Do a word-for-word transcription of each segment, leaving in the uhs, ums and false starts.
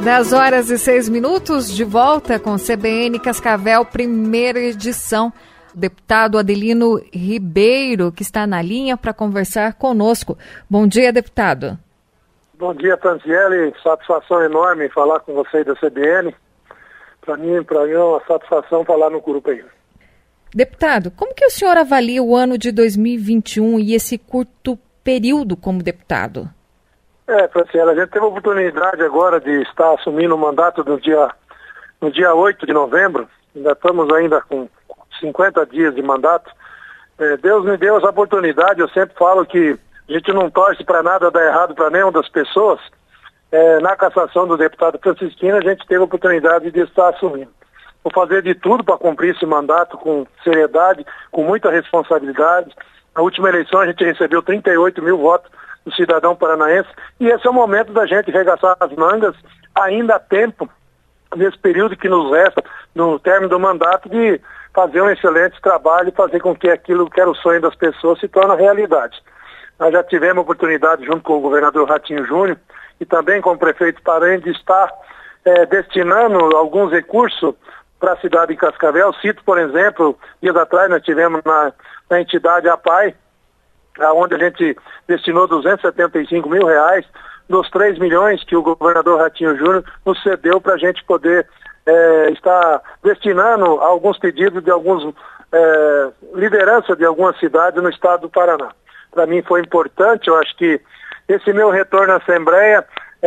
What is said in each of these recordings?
dez horas e seis minutos, de volta com C B N Cascavel, primeira edição. O deputado Adelino Ribeiro, que está na linha para conversar conosco. Bom dia, deputado. Bom dia, Tanziele. Satisfação enorme falar com vocês da C B N. Para mim, para mim é uma satisfação falar no grupo aí. Deputado, como que o senhor avalia o ano de dois mil e vinte e um e esse curto período como deputado? É, Franciela, a gente teve a oportunidade agora de estar assumindo o mandato no dia, no dia oito de novembro. Ainda estamos ainda com cinquenta dias de mandato. É, Deus me deu essa oportunidade. Eu sempre falo que a gente não torce para nada dar errado para nenhuma das pessoas. É, na cassação do deputado Francisquino, a gente teve a oportunidade de estar assumindo. Vou fazer de tudo para cumprir esse mandato com seriedade, com muita responsabilidade. Na última eleição a gente recebeu trinta e oito mil votos do cidadão paranaense, e esse é o momento da gente regaçar as mangas, ainda há tempo, nesse período que nos resta, no término do mandato, de fazer um excelente trabalho e fazer com que aquilo que era o sonho das pessoas se torne realidade. Nós já tivemos a oportunidade, junto com o governador Ratinho Júnior e também com o prefeito Paranhos, de estar é, destinando alguns recursos para a cidade de Cascavel. Cito, por exemplo, dias atrás nós tivemos na, na entidade APAI, onde a gente destinou duzentos e setenta e cinco mil reais dos três milhões que o governador Ratinho Júnior nos cedeu para a gente poder é, estar destinando alguns pedidos de alguns é, lideranças de algumas cidades no estado do Paraná. Para mim foi importante. Eu acho que esse meu retorno à Assembleia,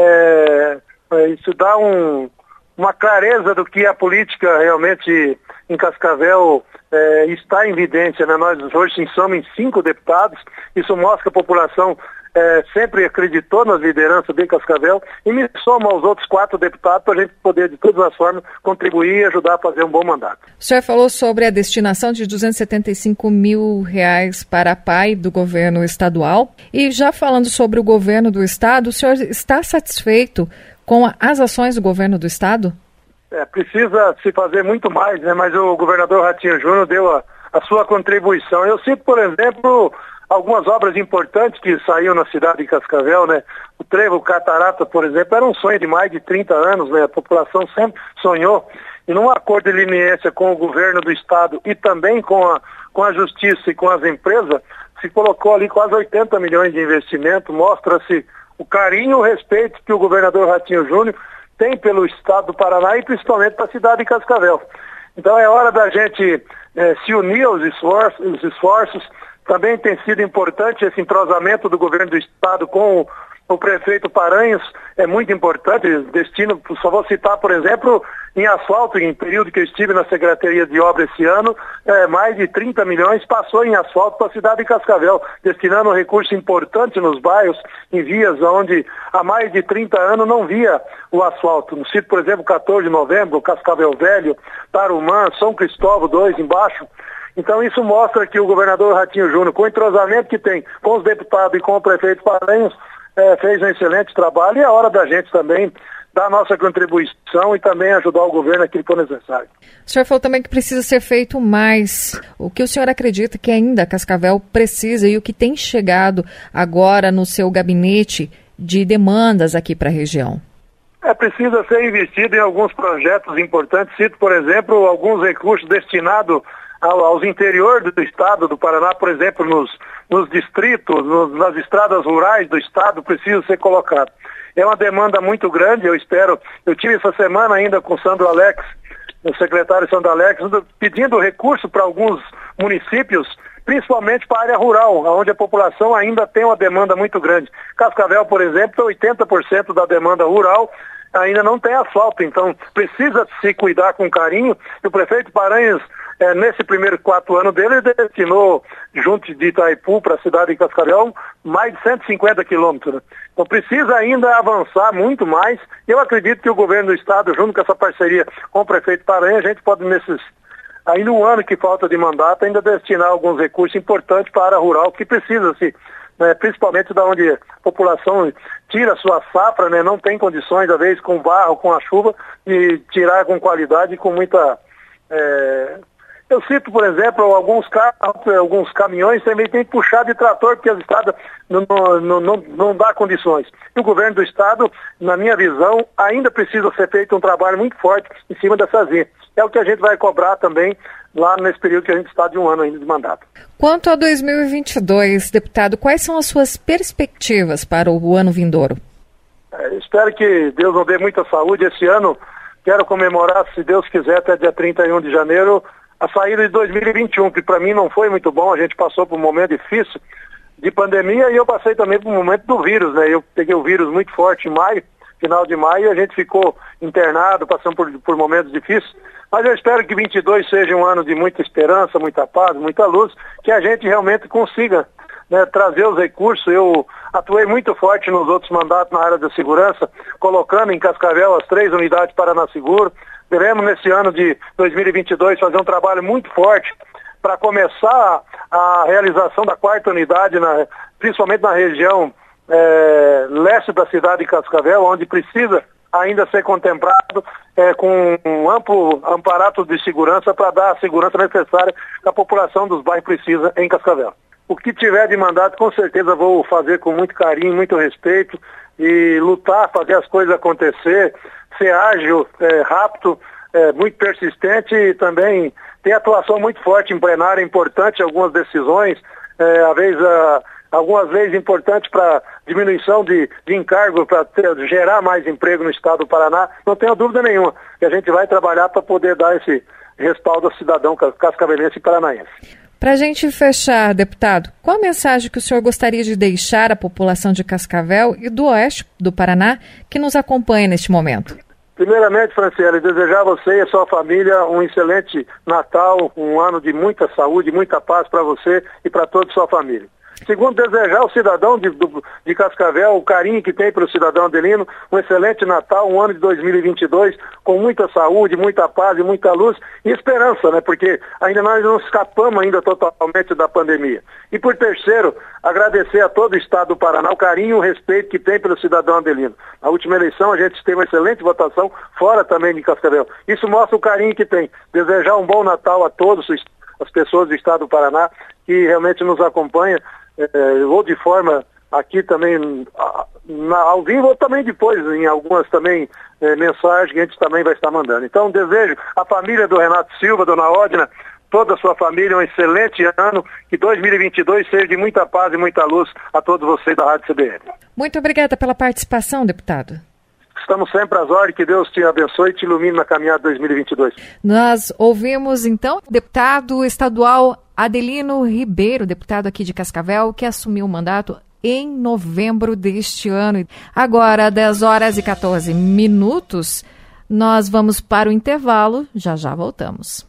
é, isso dá um, uma clareza do que a política realmente em Cascavel é, está em evidência, né? Nós hoje somos cinco deputados. Isso mostra que a população é, sempre acreditou nas lideranças de Cascavel, e me soma aos outros quatro deputados para a gente poder, de todas as formas, contribuir e ajudar a fazer um bom mandato. O senhor falou sobre a destinação de duzentos e setenta e cinco mil reais para a PAI do governo estadual, e já falando sobre o governo do estado, o senhor está satisfeito com as ações do governo do estado? É, precisa se fazer muito mais, né? Mas o governador Ratinho Júnior deu a, a sua contribuição. Eu cito, por exemplo, algumas obras importantes que saíram na cidade de Cascavel, né? O Trevo Catarata, por exemplo, era um sonho de mais de trinta anos, né? A população sempre sonhou. E num acordo de leniência com o governo do estado e também com a, com a justiça e com as empresas, se colocou ali quase oitenta milhões de investimento. Mostra-se o carinho e o respeito que o governador Ratinho Júnior tem pelo estado do Paraná e principalmente para a cidade de Cascavel. Então é hora da gente é, se unir aos esforços, os esforços. Também tem sido importante esse entrosamento do governo do estado com o, o prefeito Paranhos, é muito importante. Destino, só vou citar, por exemplo, em asfalto, em período que eu estive na Secretaria de Obra esse ano, é, mais de trinta milhões passou em asfalto para a cidade de Cascavel, destinando um recurso importante nos bairros, em vias onde há mais de trinta anos não via o asfalto. No sítio, por exemplo, quatorze de novembro, Cascavel Velho, Tarumã, São Cristóvão dois embaixo. Então isso mostra que o governador Ratinho Júnior, com o entrosamento que tem com os deputados e com o prefeito Paranhos, é, fez um excelente trabalho, e é hora da gente também dar a nossa contribuição e também ajudar o governo naquilo que for necessário. O senhor falou também que precisa ser feito mais. O que o senhor acredita que ainda Cascavel precisa e o que tem chegado agora no seu gabinete de demandas aqui para a região? É, precisa ser investido em alguns projetos importantes. Cito, por exemplo, alguns recursos destinados aos interiores do estado do Paraná, por exemplo, nos, nos distritos, nos, nas estradas rurais do estado, precisa ser colocado. É uma demanda muito grande, eu espero. Eu tive essa semana ainda com o Sandro Alex, o secretário Sandro Alex, pedindo recurso para alguns municípios, principalmente para a área rural, onde a população ainda tem uma demanda muito grande. Cascavel, por exemplo, oitenta por cento da demanda rural ainda não tem asfalto, então precisa se cuidar com carinho. E o prefeito Paranhos, é, nesse primeiro quatro anos dele, destinou, junto de Itaipu para a cidade de Cascavel, mais de cento e cinquenta quilômetros. Né? Então precisa ainda avançar muito mais. Eu acredito que o governo do estado, junto com essa parceria com o prefeito Paranhos, a gente pode, nesses, aí no ano que falta de mandato, ainda destinar alguns recursos importantes para a área rural, que precisa se Né, principalmente da onde a população tira sua safra, né, não tem condições, às vezes, com barro, com a chuva, de tirar com qualidade e com muita é, Eu cito, por exemplo, alguns carros, alguns caminhões também têm que puxar de trator, porque as estradas não, não, não, não dá condições. E o governo do estado, na minha visão, ainda precisa ser feito um trabalho muito forte em cima dessas linhas. É o que a gente vai cobrar também lá nesse período que a gente está de um ano ainda de mandato. Quanto a dois mil e vinte e dois, deputado, quais são as suas perspectivas para o ano vindouro? É, espero que Deus nos dê muita saúde esse ano. Quero comemorar, se Deus quiser, até dia trinta e um de janeiro, a saída de dois mil e vinte e um, que para mim não foi muito bom. A gente passou por um momento difícil de pandemia e eu passei também por um momento do vírus, né? Eu peguei o vírus muito forte em maio, final de maio, e a gente ficou internado, passando por, por momentos difíceis. Mas eu espero que vinte e dois seja um ano de muita esperança, muita paz, muita luz, que a gente realmente consiga, né, trazer os recursos. Eu atuei muito forte nos outros mandatos na área da segurança, colocando em Cascavel as três unidades Paraná Seguro. Devemos, nesse ano de dois mil e vinte e dois, fazer um trabalho muito forte para começar a realização da quarta unidade, na, principalmente na região é, leste da cidade de Cascavel, onde precisa ainda ser contemplado é, com um amplo aparato de segurança para dar a segurança necessária que a população dos bairros precisa em Cascavel. O que tiver de mandato, com certeza vou fazer com muito carinho, muito respeito e lutar, fazer as coisas acontecer, ser ágil, é, rápido, é, muito persistente e também ter atuação muito forte em plenário, é importante algumas decisões, é, às vezes, a, algumas leis importantes para diminuição de, de encargo, para gerar mais emprego no estado do Paraná. Não tenho dúvida nenhuma que a gente vai trabalhar para poder dar esse respaldo ao cidadão cascavelense e paranaense. Para a gente fechar, deputado, qual a mensagem que o senhor gostaria de deixar à população de Cascavel e do oeste do Paraná que nos acompanha neste momento? Primeiramente, Franciele, desejar a você e a sua família um excelente Natal, um ano de muita saúde, muita paz para você e para toda a sua família. Segundo, desejar ao cidadão de, do, de Cascavel o carinho que tem pelo cidadão adelino, um excelente Natal, um ano de dois mil e vinte e dois, com muita saúde, muita paz e muita luz e esperança, né? Porque ainda nós não escapamos ainda totalmente da pandemia. E por terceiro, agradecer a todo o estado do Paraná o carinho e o respeito que tem pelo cidadão adelino. Na última eleição a gente teve uma excelente votação, fora também de Cascavel. Isso mostra o carinho que tem. Desejar um bom Natal a todos as pessoas do estado do Paraná que realmente nos acompanham, é, ou de forma aqui também na, ao vivo ou também depois em algumas também é, mensagens que a gente também vai estar mandando. Então desejo à família do Renato Silva, dona Odna, toda a sua família um excelente ano, que dois mil e vinte e dois seja de muita paz e muita luz a todos vocês da Rádio C B N. Muito obrigada pela participação, deputado. Estamos sempre às ordens, que Deus te abençoe e te ilumine na caminhada dois mil e vinte e dois. Nós ouvimos, então, o deputado estadual Adelino Ribeiro, deputado aqui de Cascavel, que assumiu o mandato em novembro deste ano. Agora, dez horas e quatorze minutos, nós vamos para o intervalo, já já voltamos.